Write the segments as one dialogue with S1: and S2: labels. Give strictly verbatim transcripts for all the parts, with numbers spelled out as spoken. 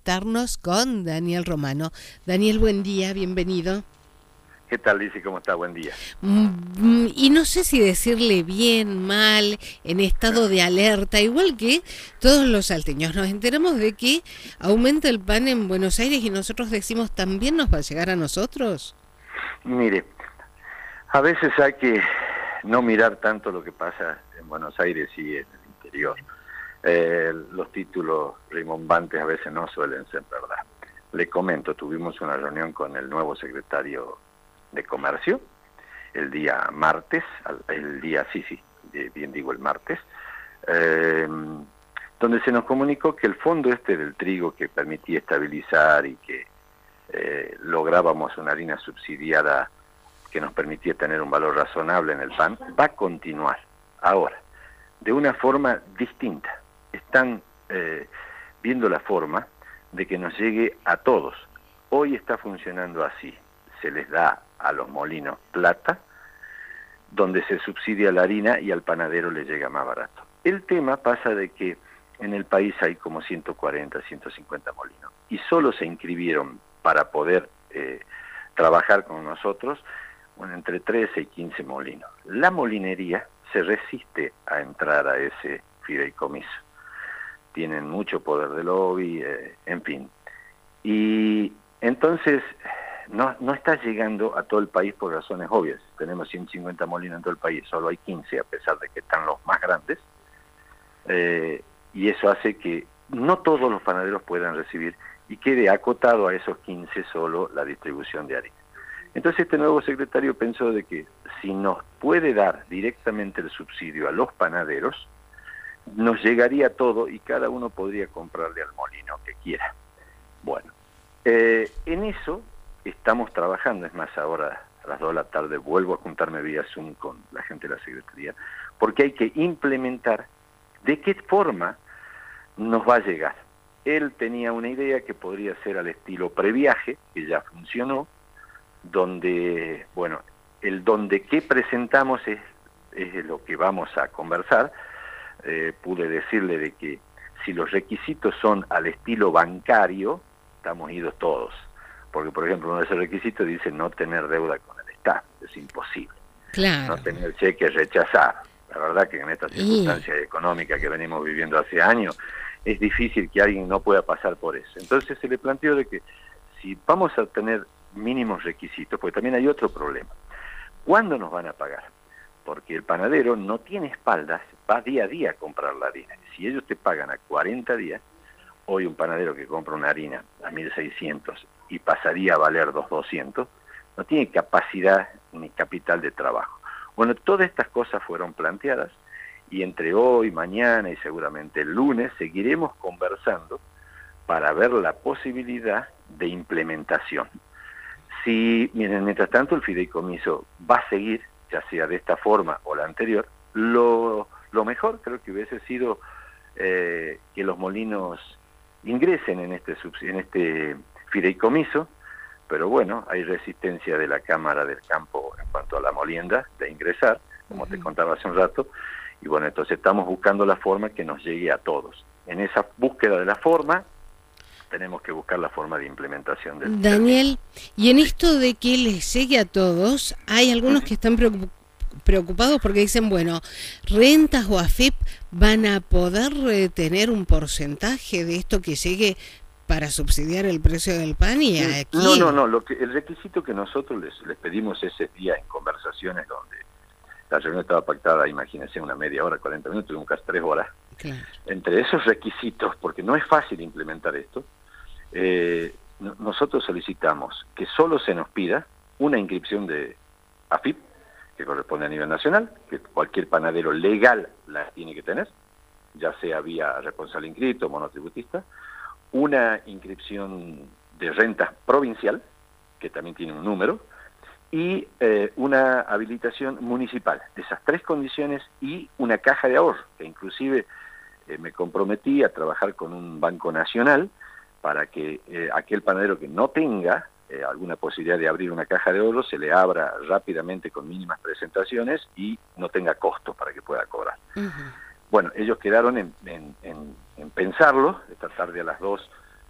S1: conectarnos con Daniel Romano. Daniel, buen día, bienvenido.
S2: ¿Qué tal, Lizzy? ¿Cómo está? Buen día.
S1: Mm, y no sé si decirle bien, mal, en estado de alerta, igual que todos los salteños. Nos enteramos de que aumenta el pan en Buenos Aires y nosotros decimos, ¿también nos va a llegar a nosotros?
S2: Mire, a veces hay que no mirar tanto lo que pasa en Buenos Aires y en el interior. Eh, los títulos rimbombantes a veces no suelen ser verdad. Le comento, tuvimos una reunión con el nuevo secretario de Comercio el día martes, el día, sí, sí, bien digo el martes, eh, donde se nos comunicó que el fondo este del trigo que permitía estabilizar y que eh, lográbamos una harina subsidiada que nos permitía tener un valor razonable en el pan, va a continuar ahora, de una forma distinta. Están eh, viendo la forma de que nos llegue a todos. Hoy está funcionando así, se les da a los molinos plata, donde se subsidia la harina y al panadero le llega más barato. El tema pasa de que en el país hay como ciento cuarenta, ciento cincuenta molinos, y solo se inscribieron para poder eh, trabajar con nosotros bueno, entre trece y quince molinos. La molinería se resiste a entrar a ese fideicomiso. Tienen mucho poder de lobby, eh, en fin. Y entonces no, no está llegando a todo el país por razones obvias. Tenemos ciento cincuenta molinos en todo el país, solo hay quince, a pesar de que están los más grandes. Eh, y eso hace que no todos los panaderos puedan recibir y quede acotado a esos quince solo la distribución de harina. Entonces este nuevo secretario pensó de que si nos puede dar directamente el subsidio a los panaderos, nos llegaría todo y cada uno podría comprarle al molino que quiera. Bueno, eh, en eso estamos trabajando, es más, ahora a las dos de la tarde vuelvo a juntarme vía Zoom con la gente de la Secretaría, porque hay que implementar de qué forma nos va a llegar. Él tenía una idea que podría ser al estilo previaje, que ya funcionó, donde, bueno, el donde qué presentamos es, es lo que vamos a conversar. Eh, pude decirle de que si los requisitos son al estilo bancario, estamos idos todos. Porque, por ejemplo, uno de esos requisitos dice no tener deuda con el Estado, es imposible.
S1: Claro.
S2: No tener cheque rechazado. La verdad que en estas circunstancias y... económicas que venimos viviendo hace años, es difícil que alguien no pueda pasar por eso. Entonces se le planteó de que si vamos a tener mínimos requisitos, porque también hay otro problema. ¿Cuándo nos van a pagar? Porque el panadero no tiene espaldas, va día a día a comprar la harina. Si ellos te pagan a cuarenta días, hoy un panadero que compra una harina a mil seiscientos y pasaría a valer dos mil doscientos, no tiene capacidad ni capital de trabajo. Bueno, todas estas cosas fueron planteadas y entre hoy, mañana y seguramente el lunes seguiremos conversando para ver la posibilidad de implementación. Si, miren, mientras tanto el fideicomiso va a seguir, ya sea de esta forma o la anterior, lo, lo mejor creo que hubiese sido eh, que los molinos ingresen en este, en este fideicomiso, pero bueno, hay resistencia de la Cámara del Campo en cuanto a la molienda de ingresar, como uh-huh. te contaba hace un rato, y bueno, entonces estamos buscando la forma que nos llegue a todos. En esa búsqueda de la forma, tenemos que buscar la forma de implementación del
S1: Daniel, término. Y en esto de que les llegue a todos, hay algunos uh-huh. que están preocupados porque dicen, bueno, rentas o AFIP van a poder eh, tener un porcentaje de esto que llegue para subsidiar el precio del pan y aquí...
S2: No, no, no, lo que, el requisito que nosotros les, les pedimos ese día en conversaciones donde la reunión estaba pactada, imagínense, una media hora, cuarenta minutos, un casi tres horas. Claro. Entre esos requisitos, porque no es fácil implementar esto, eh, no, nosotros solicitamos que solo se nos pida una inscripción de AFIP, que corresponde a nivel nacional, que cualquier panadero legal la tiene que tener, ya sea vía responsable inscrito o monotributista, una inscripción de renta provincial, que también tiene un número, y eh, una habilitación municipal. Esas tres condiciones y una caja de ahorro, que inclusive eh, me comprometí a trabajar con un banco nacional para que eh, aquel panadero que no tenga eh, alguna posibilidad de abrir una caja de ahorro se le abra rápidamente con mínimas presentaciones y no tenga costos para que pueda cobrar. Uh-huh. Bueno, ellos quedaron en, en, en, en pensarlo. Esta tarde a las dos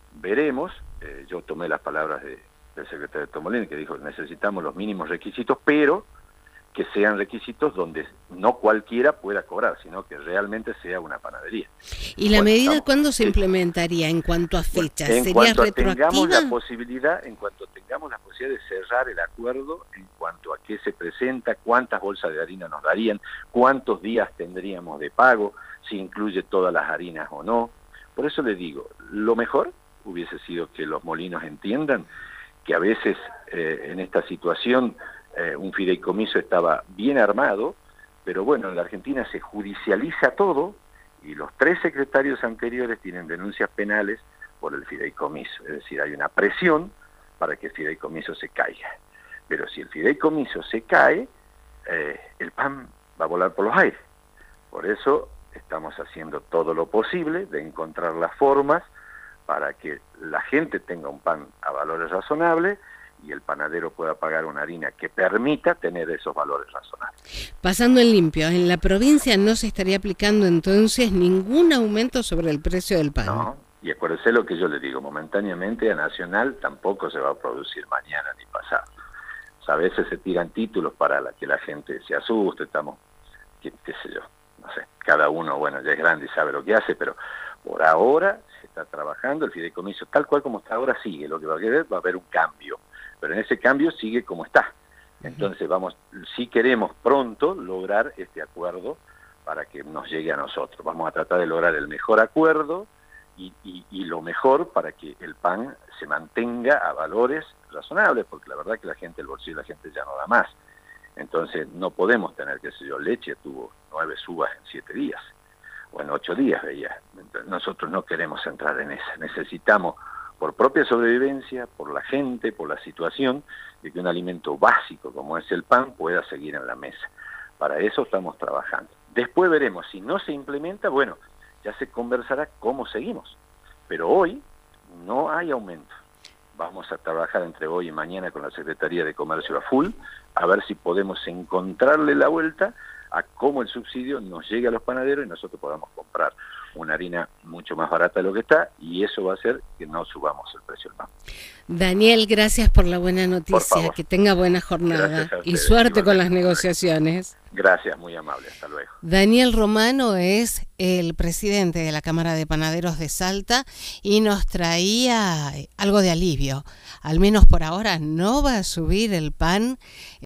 S2: veremos, eh, yo tomé las palabras de, del secretario Tomolini, que dijo que necesitamos los mínimos requisitos, pero que sean requisitos donde no cualquiera pueda cobrar, sino que realmente sea una panadería.
S1: ¿Y la
S2: bueno,
S1: medida
S2: estamos,
S1: cuándo se
S2: sí.
S1: implementaría en cuanto a fechas?
S2: Bueno, en
S1: ¿Sería
S2: cuanto
S1: retroactiva?
S2: tengamos la posibilidad, en cuanto tengamos la posibilidad de cerrar el acuerdo, en cuanto a qué se presenta, cuántas bolsas de harina nos darían, cuántos días tendríamos de pago, si incluye todas las harinas o no. Por eso le digo, lo mejor hubiese sido que los molinos entiendan que a veces eh, en esta situación eh, un fideicomiso estaba bien armado, pero bueno, en la Argentina se judicializa todo y los tres secretarios anteriores tienen denuncias penales por el fideicomiso. Es decir, hay una presión para que el fideicomiso se caiga. Pero si el fideicomiso se cae, eh, el pan va a volar por los aires. Por eso estamos haciendo todo lo posible de encontrar las formas para que la gente tenga un pan a valores razonables y el panadero pueda pagar una harina que permita tener esos valores razonables.
S1: Pasando en limpio, en la provincia no se estaría aplicando entonces ningún aumento sobre el precio del pan.
S2: No, y acuérdese lo que yo le digo, momentáneamente a Nacional tampoco se va a producir mañana ni pasado. O sea, a veces se tiran títulos para la, que la gente se asuste, estamos, qué, qué sé yo, no sé, cada uno, bueno, ya es grande y sabe lo que hace, pero por ahora se está trabajando, el fideicomiso tal cual como está ahora sigue, lo que va a haber, va a haber un cambio, pero en ese cambio sigue como está. Entonces vamos, si queremos pronto lograr este acuerdo para que nos llegue a nosotros, vamos a tratar de lograr el mejor acuerdo y, y, y lo mejor para que el pan se mantenga a valores razonables, porque la verdad que la gente, el bolsillo de la gente ya no da más. Entonces no podemos tener, qué sé yo, leche tuvo nueve subas en siete días, o en ocho días veía. Nosotros no queremos entrar en esa, necesitamos por propia sobrevivencia, por la gente, por la situación, de que un alimento básico como es el pan pueda seguir en la mesa. Para eso estamos trabajando. Después veremos, si no se implementa, bueno, ya se conversará cómo seguimos. Pero hoy no hay aumento. Vamos a trabajar entre hoy y mañana con la Secretaría de Comercio a full, a ver si podemos encontrarle la vuelta a cómo el subsidio nos llegue a los panaderos y nosotros podamos comprar una harina mucho más barata de lo que está, y eso va a hacer que no subamos el precio del pan.
S1: Daniel, gracias por la buena noticia, que tenga buena jornada y suerte con las negociaciones.
S2: Gracias, muy amable, hasta luego.
S1: Daniel Romano es el presidente de la Cámara de Panaderos de Salta y nos traía algo de alivio. Al menos por ahora no va a subir el pan